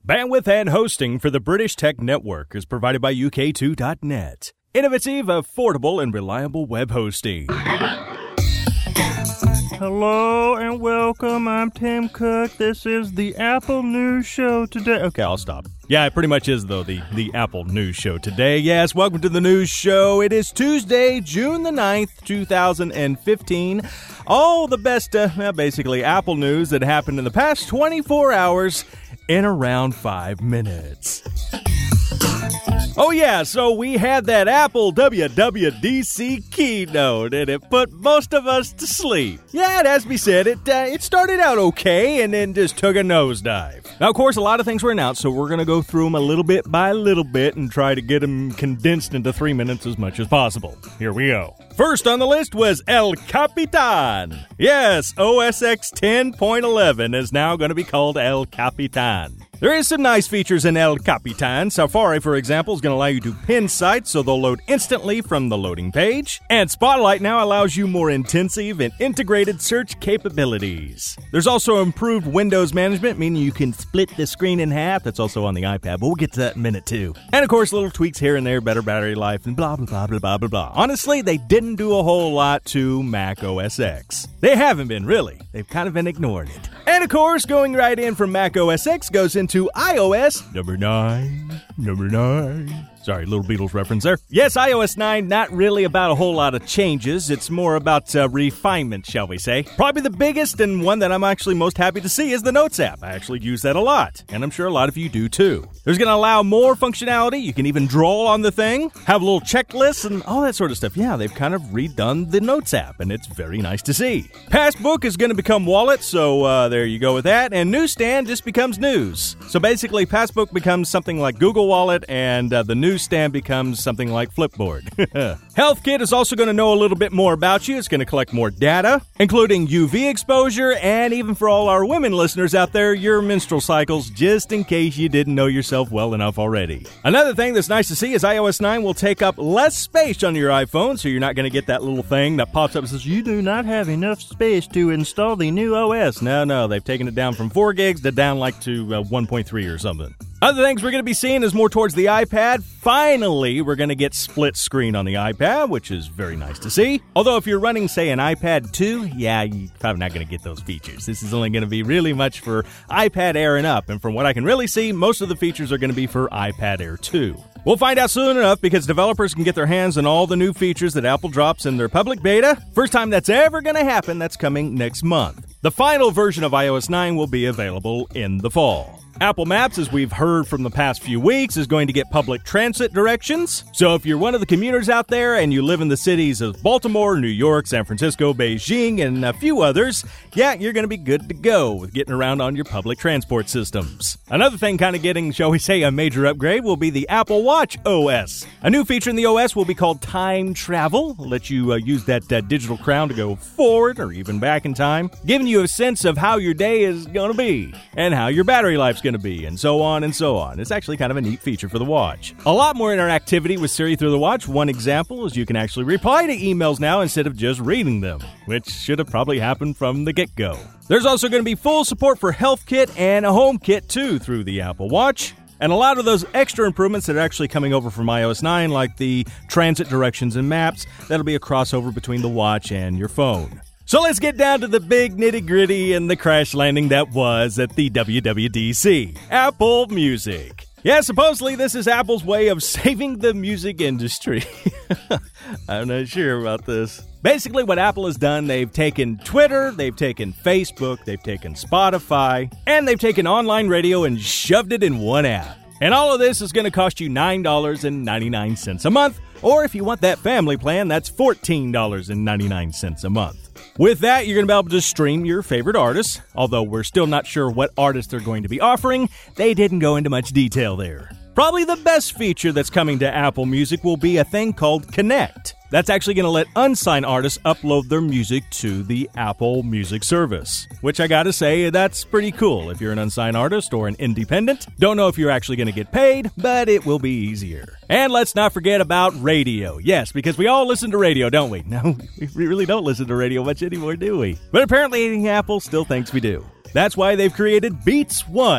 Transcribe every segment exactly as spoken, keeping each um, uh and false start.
Bandwidth and hosting for the British Tech Network is provided by U K two dot net. Innovative, affordable, and reliable web hosting. Hello and welcome. I'm Tim Cook. This is the Apple News Show today. Okay, I'll stop. Yeah, it pretty much is, though, the, the Apple News Show today. Yes, welcome to the news show. It is Tuesday, June the ninth, two thousand fifteen. All the best, uh, well, basically, Apple news that happened in the past twenty-four hours in around five minutes. Oh yeah, so we had that Apple W W D C keynote, and it put most of us to sleep. Yeah, it has to be said, it uh, it started out okay, and then just took a nosedive. Now, of course, a lot of things were announced, so we're going to go through them a little bit by little bit and try to get them condensed into three minutes as much as possible. Here we go. First on the list was El Capitan. Yes, O S X ten point eleven is now going to be called El Capitan. There is some nice features in El Capitan. Safari, for example, is going to allow you to pin sites so they'll load instantly from the loading page. And Spotlight now allows you more intensive and integrated search capabilities. There's also improved Windows management, meaning you can split the screen in half. That's also on the iPad, but we'll get to that in a minute too. And of course, little tweaks here and there, better battery life, and blah, blah, blah, blah, blah, blah, blah. Honestly, they didn't do a whole lot to Mac O S X. They haven't been, really. They've kind of been ignoring it. And of course, going right in from Mac O S X goes into iOS number nine, number nine. Sorry, little Beatles reference there. Yes, iOS nine, not really about a whole lot of changes. It's more about uh, refinement, shall we say. Probably the biggest and one that I'm actually most happy to see is the Notes app. I actually use that a lot, and I'm sure a lot of you do too. There's going to allow more functionality. You can even draw on the thing, have little checklists, and all that sort of stuff. Yeah, they've kind of redone the Notes app, and it's very nice to see. Passbook is going to become Wallet, so uh, there you go with that. And Newsstand just becomes News. So basically, Passbook becomes something like Google Wallet, and uh, the Newsstand becomes something like Flipboard. HealthKit is also going to know a little bit more about you. It's going to collect more data, including U V exposure, and even for all our women listeners out there, your menstrual cycles, just in case you didn't know yourself well enough already. Another thing that's nice to see is iOS nine will take up less space on your iPhone, so you're not going to get that little thing that pops up and says, you do not have enough space to install the new O S. No, no, they've taken it down from four gigs to down like to uh, one point three or something. Other things we're going to be seeing is more towards the iPad. Finally, we're going to get split screen on the iPad, which is very nice to see. Although if you're running, say, an iPad two, yeah, you're probably not going to get those features. This is only going to be really much for iPad Air and up. And from what I can really see, most of the features are going to be for iPad Air two. We'll find out soon enough because developers can get their hands on all the new features that Apple drops in their public beta. First time that's ever going to happen, that's coming next month. The final version of iOS nine will be available in the fall. Apple Maps, as we've heard from the past few weeks, is going to get public transit directions. So if you're one of the commuters out there and you live in the cities of Baltimore, New York, San Francisco, Beijing, and a few others, yeah, you're going to be good to go with getting around on your public transport systems. Another thing kind of getting, shall we say, a major upgrade will be the Apple Watch O S. A new feature in the O S will be called Time Travel. It'll let you uh, use that uh, digital crown to go forward or even back in time, giving you a sense of how your day is going to be and how your battery life's going to be, and so on and so on. It's actually kind of a neat feature for the watch. A lot more interactivity with Siri through the watch. One example is you can actually reply to emails now instead of just reading them, which should have probably happened from the get-go. There's also going to be full support for HealthKit and a HomeKit too through the Apple Watch. And a lot of those extra improvements that are actually coming over from iOS nine, like the transit directions and maps, that'll be a crossover between the watch and your phone. So let's get down to the big nitty-gritty and the crash landing that was at the W W D C. Apple Music. Yeah, supposedly this is Apple's way of saving the music industry. I'm not sure about this. Basically, what Apple has done, they've taken Twitter, they've taken Facebook, they've taken Spotify, and they've taken online radio and shoved it in one app. And all of this is going to cost you nine dollars and ninety-nine cents a month, or if you want that family plan, that's fourteen dollars and ninety-nine cents a month. With that, you're going to be able to stream your favorite artists, although we're still not sure what artists they're going to be offering. They didn't go into much detail there. Probably the best feature that's coming to Apple Music will be a thing called Connect. That's actually going to let unsigned artists upload their music to the Apple Music service, which I gotta say, that's pretty cool if you're an unsigned artist or an independent. Don't know if you're actually going to get paid, but it will be easier. And let's not forget about radio. Yes, because we all listen to radio, don't we? No, we really don't listen to radio much anymore, do we? But apparently Apple still thinks we do. That's why they've created Beats One.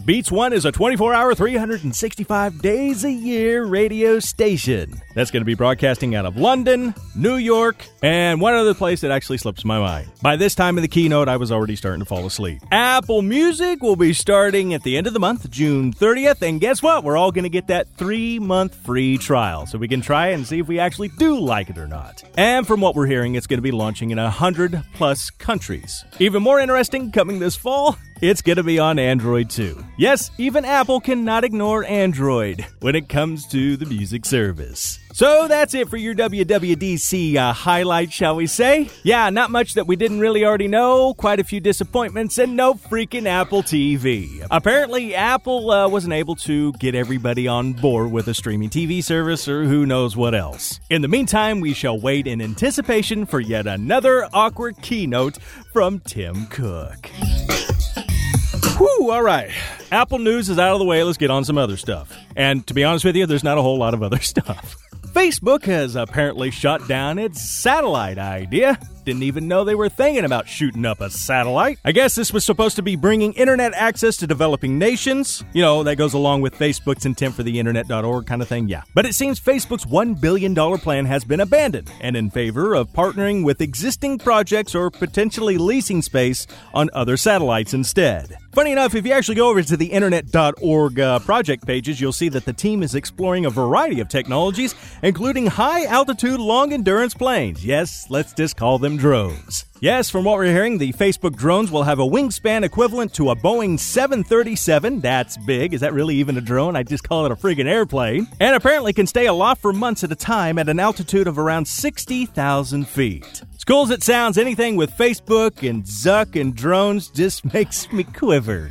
Beats One is a twenty-four hour, three hundred sixty-five days a year radio station that's going to be broadcasting out of London, New York, and one other place that actually slips my mind. By this time in the keynote, I was already starting to fall asleep. Apple Music will be starting at the end of the month, June thirtieth, and guess what? We're all going to get that three-month free trial, so we can try and see if we actually do like it or not. And from what we're hearing, it's going to be launching in one hundred plus countries. Even more interesting, coming this fall, it's going to be on Android too. Yes, even Apple cannot ignore Android when it comes to the music service. So that's it for your W W D C uh, highlight, shall we say? Yeah, not much that we didn't really already know, quite a few disappointments, and no freaking Apple T V. Apparently, Apple uh, wasn't able to get everybody on board with a streaming T V service or who knows what else. In the meantime, we shall wait in anticipation for yet another awkward keynote from Tim Cook. Whew, all right. Apple news is out of the way. Let's get on some other stuff. And to be honest with you, there's not a whole lot of other stuff. Facebook has apparently shut down its satellite idea. Didn't even know they were thinking about shooting up a satellite. I guess this was supposed to be bringing internet access to developing nations. You know, that goes along with Facebook's intent for the internet dot org kind of thing, yeah. But it seems Facebook's one billion dollars plan has been abandoned and in favor of partnering with existing projects or potentially leasing space on other satellites instead. Funny enough, if you actually go over to the internet dot org uh, project pages, you'll see that the team is exploring a variety of technologies, including high-altitude, long-endurance planes. Yes, let's just call them drones. Yes, from what we're hearing, the Facebook drones will have a wingspan equivalent to a Boeing seven thirty-seven. That's big. Is that really even a drone? I just call it a friggin' airplane. And apparently can stay aloft for months at a time at an altitude of around sixty thousand feet. As cool as it sounds, anything with Facebook and Zuck and drones just makes me quiver.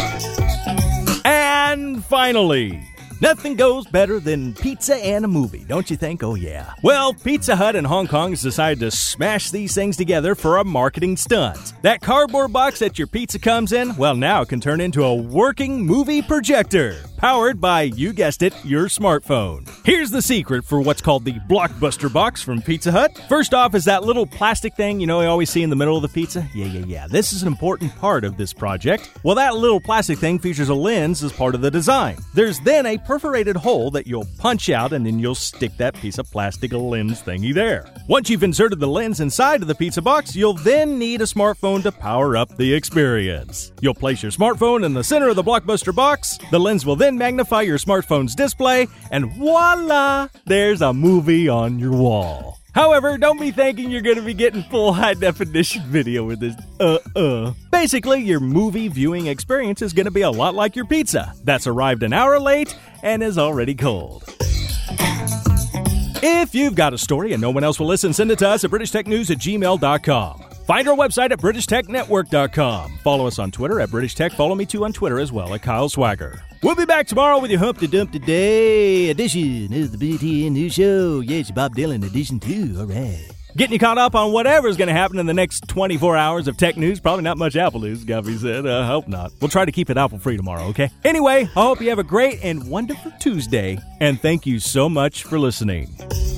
And finally, nothing goes better than pizza and a movie, don't you think? Oh, yeah. Well, Pizza Hut in Hong Kong has decided to smash these things together for a marketing stunt. That cardboard box that your pizza comes in, well, now can turn into a working movie projector, powered by, you guessed it, your smartphone. Here's the secret for what's called the Blockbuster box from Pizza Hut. First off is that little plastic thing, you know, you always see in the middle of the pizza. Yeah, yeah, yeah. This is an important part of this project. Well, that little plastic thing features a lens as part of the design. There's then a perforated hole that you'll punch out, and then you'll stick that piece of plastic lens thingy there. Once you've inserted the lens inside of the pizza box, you'll then need a smartphone to power up the experience. You'll place your smartphone in the center of the Blockbuster box. The lens will then magnify your smartphone's display, and voila! There's a movie on your wall. However, don't be thinking you're going to be getting full high-definition video with this uh-uh. Basically, your movie viewing experience is going to be a lot like your pizza that's arrived an hour late and is already cold. If you've got a story and no one else will listen, send it to us at british tech news at gmail dot com. Find our website at british tech network dot com. Follow us on Twitter at British Tech. Follow me too on Twitter as well at Kyle Swagger. We'll be back tomorrow with your Humpty Dumpty Day edition of the B T N News Show. Yeah, it's Bob Dylan edition too. All right. Getting you caught up on whatever's going to happen in the next twenty-four hours of tech news. Probably not much Apple news, gotta be said. I uh, hope not. We'll try to keep it Apple-free tomorrow, okay? Anyway, I hope you have a great and wonderful Tuesday, and thank you so much for listening.